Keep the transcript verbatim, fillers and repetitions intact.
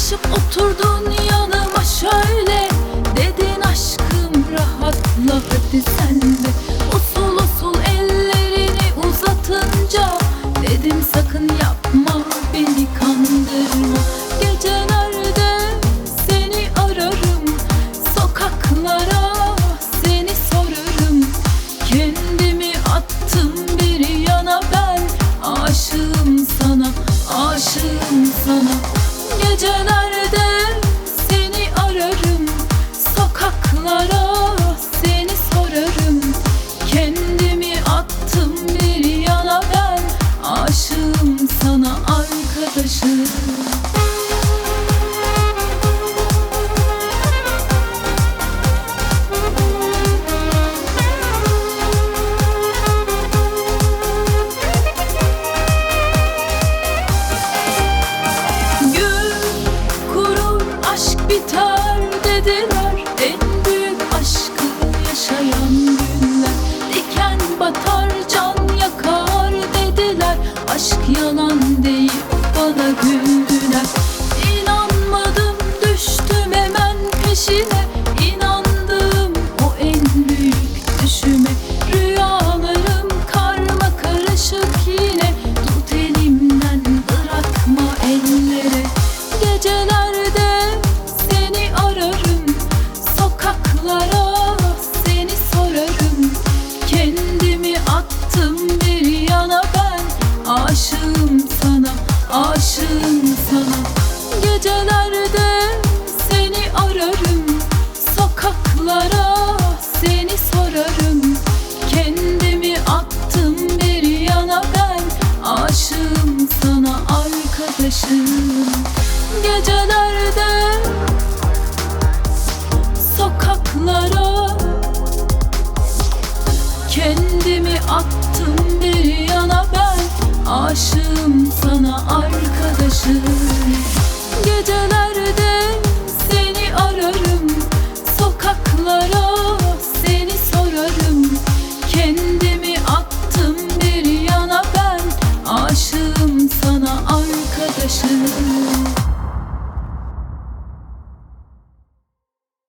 Yaklaşıp oturdun yanıma şöyle, dedin aşkım rahatla hadi sen de. Usul usul ellerini uzatınca dedim sakın yapma, beni kandırma. Gecelerde seni ararım, sokaklara seni sorarım. Kendimi attım bir yana, ben aşığım sana, aşığım sana. Gecelerde seni ararım, sokaklara seni sorarım. Kendimi attım bir yana, ben aşığım sana arkadaşım. Biter dediler, en büyük aşkı yaşayan günler. Diken batar can yakar dediler, aşk yalan deyip bana güldüler. İnanmadım, düştüm hemen peşine, İnandığım o en büyük düşüme. Rüyalarım karma karışık yine, tut elimden bırakma ellere. Gecelerde sokaklara seni sorarım. Kendimi attım bir yana, ben aşığım sana, aşığım sana. Gecelerde seni ararım, sokaklara seni sorarım. Kendimi attım bir yana, ben aşığım sana arkadaşım. Gecelerde sokaklara kendimi attım bir yana, ben aşığım sana arkadaşım. Gecelerde seni ararım, sokaklara seni sorarım. Kendimi attım bir yana, ben aşığım sana arkadaşım.